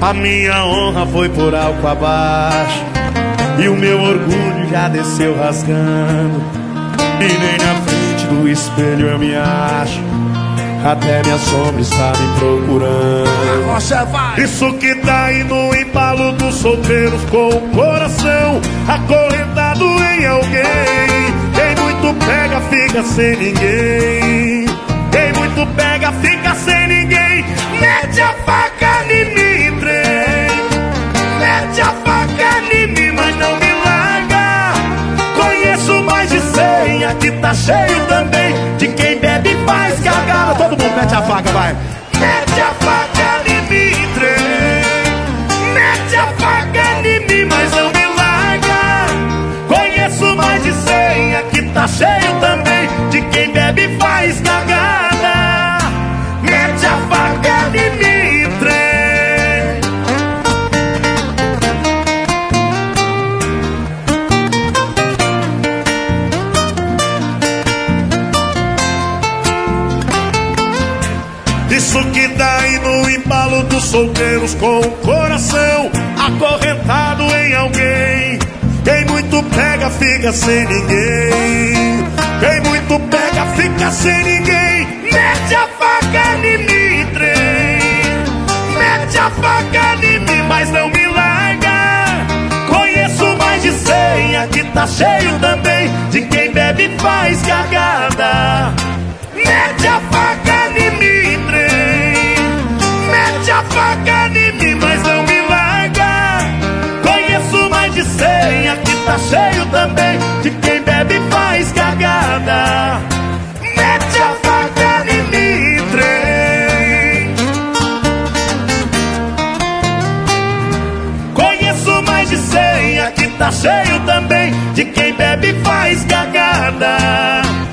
A minha honra foi por água abaixo e o meu orgulho já desceu rasgando. E nem na frente do espelho eu me acho, até minha sombra está me procurando. Isso que tá aí no embalo dos solteiros, com o coração acorrentado em alguém. Quem muito pega fica sem ninguém. Quem muito pega fica sem ninguém. Mete a faca em mim, trem. Mete a faca em mim, mas não me larga. Conheço mais de 100, aqui tá cheio também de quem bebe e faz cagada. Todo mundo mete a faca, vai. Mete a faca em mim, trem. Mete a faca em mim, mas não me larga. Conheço mais de 100, aqui tá cheio também de quem bebe e faz cagada. Mete a faca em mim, trem. Isso que dá aí no embalo dos solteiros, com o coração acorrentado em alguém. Quem muito pega fica sem ninguém. Quem muito pega fica sem ninguém. Mete a faca em mim, trem. Mete a faca em mim, mas não me larga. Conheço mais de 100, aqui tá cheio também de quem bebe e faz cagada. Mete a faca em mim, trem. Mete a faca em mim, mas não me larga. Conheço mais de 100, aqui tá cheio também de quem bebe e faz cagada. Mete a faca em mim, trem. Conheço mais de 100, aqui tá cheio também de quem bebe e faz cagada.